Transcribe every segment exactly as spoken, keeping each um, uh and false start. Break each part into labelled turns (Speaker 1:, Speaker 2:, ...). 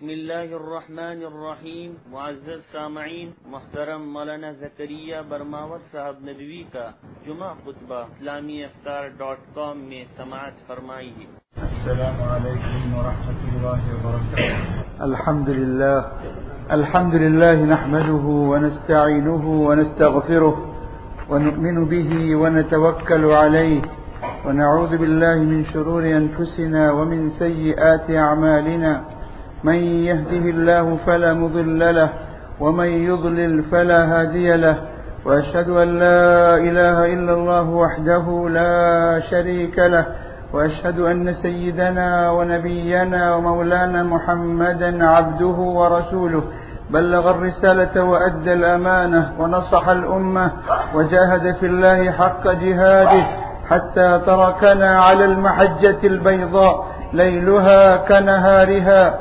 Speaker 1: بسم الله الرحمن الرحیم. معزز سامعین، محترم مولانا زکریا برماور صاحب ندوی کا جمعہ خطبہ اسلامی افطار ڈاٹ کام میں سماعت فرمائیے.
Speaker 2: السلام علیکم ورحمۃ اللہ وبرکاتہ.
Speaker 3: الحمد لله الحمد لله نحمده ونستعينه ونستغفره ونؤمن به ونتوكل عليه ونعوذ بالله من شرور أنفسنا ومن سيئات أعمالنا. من يهده الله فلا مضل له ومن يضلل فلا هادي له، وأشهد أن لا إله إلا الله وحده لا شريك له، وأشهد أن سيدنا ونبينا ومولانا محمدا عبده ورسوله. بلغ الرسالة وأدى الأمانة ونصح الأمة وجاهد في الله حق جهاده حتى تركنا على المحجة البيضاء ليلها كنهارها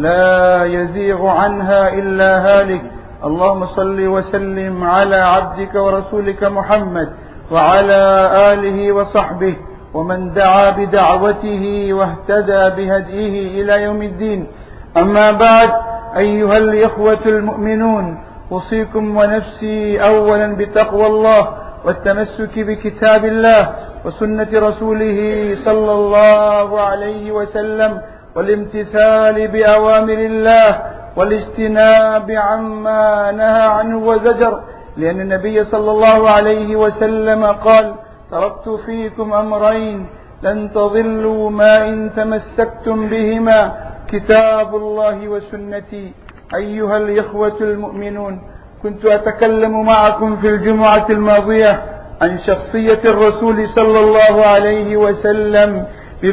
Speaker 3: لا يزيغ عنها إلا هالك. اللهم صل وسلم على عبدك ورسولك محمد وعلى آله وصحبه ومن دعا بدعوته واهتدى بهديه إلى يوم الدين. أما بعد، أيها الإخوة المؤمنون، أوصيكم ونفسي أولا بتقوى الله والتمسك بكتاب الله وسنة رسوله صلى الله عليه وسلم، والامتثال بأوامر الله والاجتناب عما نهى عنه وزجر، لأن النبي صلى الله عليه وسلم قال: تركت فيكم أمرين لن تضلوا ما إن تمسكتم بهما، كتاب الله وسنتي. أيها الإخوة المؤمنون، كنت أتكلم معكم في الجمعة الماضية عن شخصية الرسول صلى الله عليه وسلم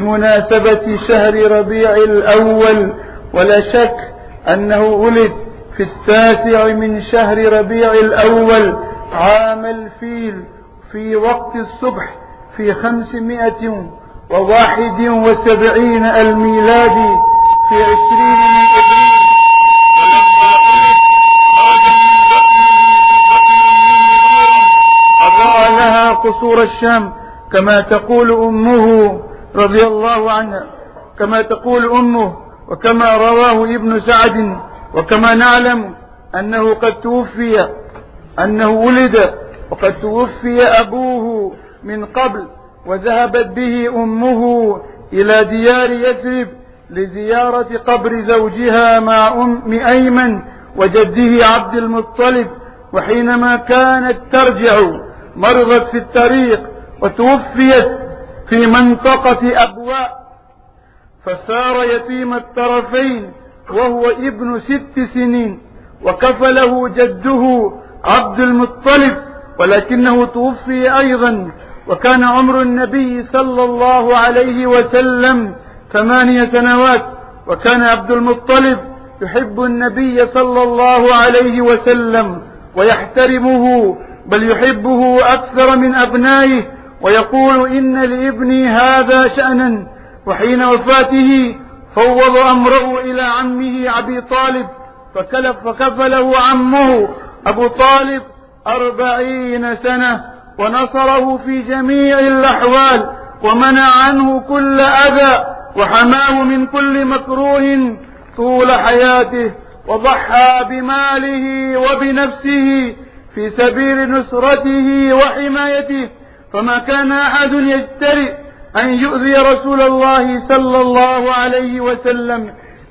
Speaker 3: بمناسبة شهر ربيع الأول، ولا شك أنه ولد في التاسع من شهر ربيع الأول عام الفيل في وقت الصبح في خمسمائة وواحد وسبعين الميلادي في عشرين من إبريل. أضاء لها قصور الشام كما تقول أمه رضي الله عنها، كما تقول أمه، وكما رواه ابن سعد، وكما نعلم أنه قد توفي أنه ولد وقد توفي أبوه من قبل، وذهبت به أمه إلى ديار يثرب لزيارة قبر زوجها مع أم أيمن وجده عبد المطلب. وحينما كانت ترجع مرضت في الطريق وتوفيت في منطقة أبواء، فصار يتيم الطرفين وهو ابن ست سنين، وكفله جده عبد المطلب، ولكنه توفي أيضا، وكان عمر النبي صلى الله عليه وسلم ثمانية سنوات. وكان عبد المطلب يحب النبي صلى الله عليه وسلم ويحترمه، بل يحبه أكثر من أبنائه، ويقول: إن لابني هذا شأنا. وحين وفاته فوض أمره إلى عمه أبي طالب، فكفله عمه أبو طالب أربعين سنة، ونصره في جميع الأحوال، ومنع عنه كل أذى، وحماه من كل مكروه طول حياته، وضحى بماله وبنفسه في سبيل نصرته وحمايته. فما كان أحد يجترئ أن يؤذي رسول الله صلى الله عليه وسلم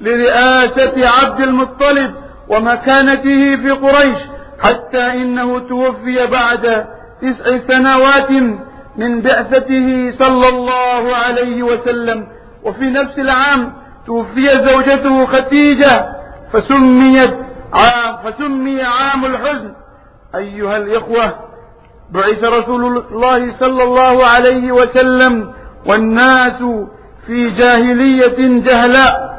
Speaker 3: لرئاسة عبد المطلب ومكانته في قريش، حتى إنه توفي بعد تسع سنوات من بعثته صلى الله عليه وسلم. وفي نفس العام توفي زوجته خديجة، فسميت عام فسمي عام الحزن. أيها الإخوة، بعث رسول الله صلى الله عليه وسلم والناس في جاهلية جهلاء،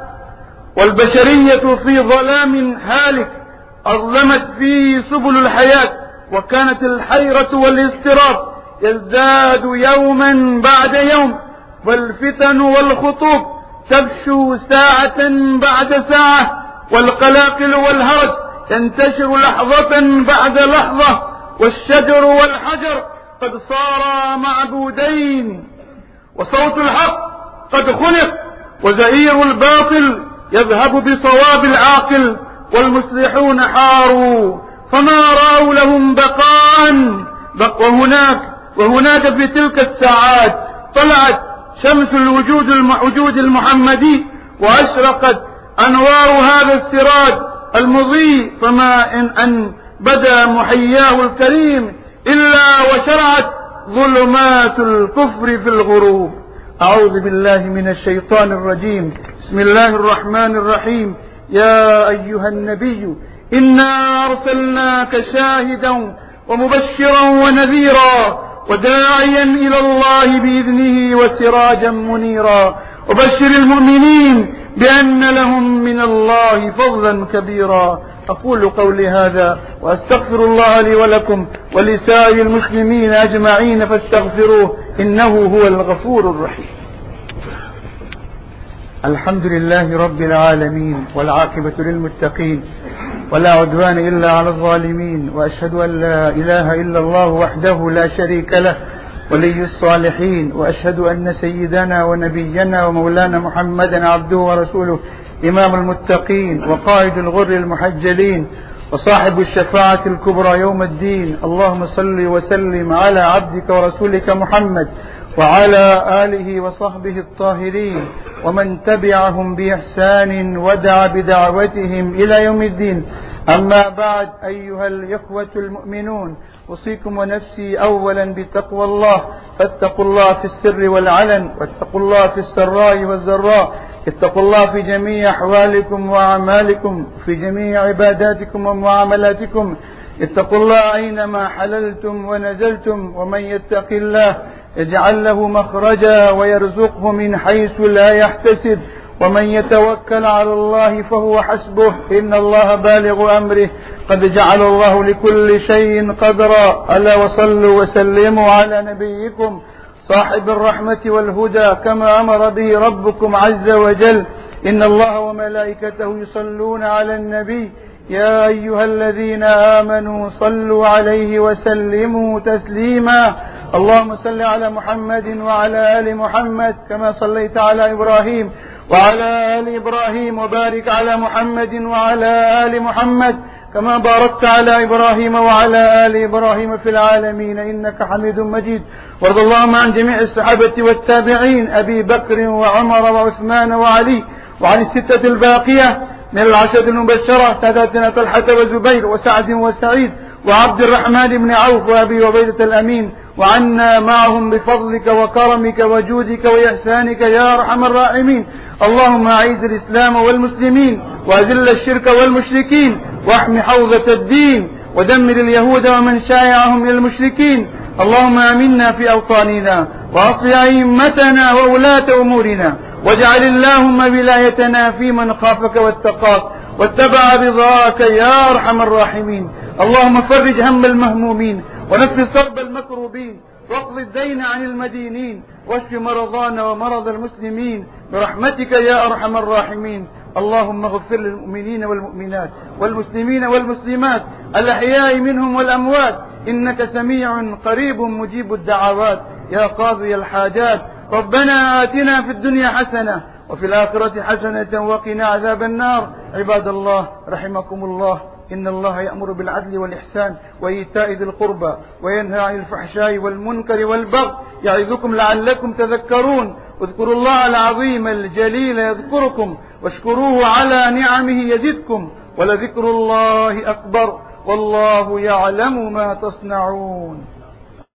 Speaker 3: والبشرية في ظلام هالك أظلمت فيه سبل الحياة، وكانت الحيرة والاضطراب يزداد يوما بعد يوم، والفتن والخطوب تفشو ساعة بعد ساعة، والقلاقل والهرج ينتشر لحظة بعد لحظة، والشجر والحجر قد صارا معبودين، وصوت الحق قد خلق، وزئير الباطل يذهب بصواب العاقل، والمصلحون حاروا فما رأوا لهم بقاء. وهناك وهناك في تلك الساعات طلعت شمس الوجود الوجود المحمدي، وأشرقت أنوار هذا السراج المضيء، فما إن أن بدا محياه الكريم إلا وشرعت ظلمات الكفر في الغروب. أعوذ بالله من الشيطان الرجيم. بسم الله الرحمن الرحيم. يا أيها النبي إنا أرسلناك شاهدا ومبشرا ونذيرا وداعيا إلى الله بإذنه وسراجا منيرا، وبشر المؤمنين بأن لهم من الله فضلا كبيرا. أقول قولي هذا وأستغفر الله لي ولكم ولسائر المسلمين أجمعين فاستغفروه إنه هو الغفور الرحيم. الحمد لله رب العالمين، والعاقبة للمتقين، ولا عدوان إلا على الظالمين، وأشهد أن لا إله إلا الله وحده لا شريك له ولي الصالحين، وأشهد أن سيدنا ونبينا ومولانا محمدا عبده ورسوله إمام المتقين وقائد الغر المحجلين وصاحب الشفاعة الكبرى يوم الدين. اللهم صل وسلم على عبدك ورسولك محمد وعلى آله وصحبه الطاهرين ومن تبعهم بإحسان ودعا بدعوتهم إلى يوم الدين. أما بعد، أيها الإخوة المؤمنون، أوصيكم ونفسي أولا بتقوى الله، فاتقوا الله في السر والعلن، واتقوا الله في السراء والضراء، اتقوا الله في جميع أحوالكم وأعمالكم، في جميع عباداتكم ومعاملاتكم. اتقوا الله أينما حللتم ونزلتم، ومن يتق الله يجعل له مخرجا ويرزقه من حيث لا يحتسب، ومن يتوكل على الله فهو حسبه، إن الله بالغ أمره، قد جعل الله لكل شيء قدرا. ألا وصلوا وسلموا على نبيكم صاحب الرحمة والهدى كما أمر به ربكم عز وجل. إن الله وملائكته يصلون على النبي يا أيها الذين آمنوا صلوا عليه وسلموا تسليما. اللهم صل على محمد وعلى آل محمد كما صليت على إبراهيم وعلى آل إبراهيم، وبارك على محمد وعلى آل محمد كما باركت على إبراهيم وعلى آل إبراهيم في العالمين إنك حميد مجيد. وارض اللهم عن جميع الصحابة والتابعين، أبي بكر وعمر وعثمان وعلي، وعن الستة الباقية من العشرة المبشرة ساداتنا طلحة وزبير وسعد وسعيد وعبد الرحمن بن عوف وأبي عبيدة الأمين، وعنا معهم بفضلك وكرمك وجودك وإحسانك يا أرحم الراحمين. اللهم أعز الإسلام والمسلمين، وأذل الشرك والمشركين، واحم حوزة الدين، ودمر اليهود ومن شايعهم من المشركين. اللهم آمنا في أوطاننا، وأصلح أئمتنا وولاة أمورنا، واجعل اللهم ولايتنا في من خافك واتقاك واتبع رضاك يا أرحم الراحمين. اللهم فرج هم المهمومين، ونفس صرب المكروبين، واقض الدين عن المدينين، واشف مرضانا ومرض المسلمين برحمتك يا أرحم الراحمين. اللهم اغفر للمؤمنين والمؤمنات والمسلمين والمسلمات الأحياء منهم والأموات، إنك سميع قريب مجيب الدعوات يا قاضي الحاجات. ربنا آتنا في الدنيا حسنة وفي الآخرة حسنة وقنا عذاب النار. عباد الله رحمكم الله، إن الله يأمر بالعدل والإحسان وإيتاء ذي القربى وينهى عن الفحشاء والمنكر والبغي يعظكم لعلكم تذكرون. اذكروا الله العظيم الجليل يذكركم، واشكروه على نعمه يزدكم، ولذكر الله أكبر، والله يعلم ما تصنعون.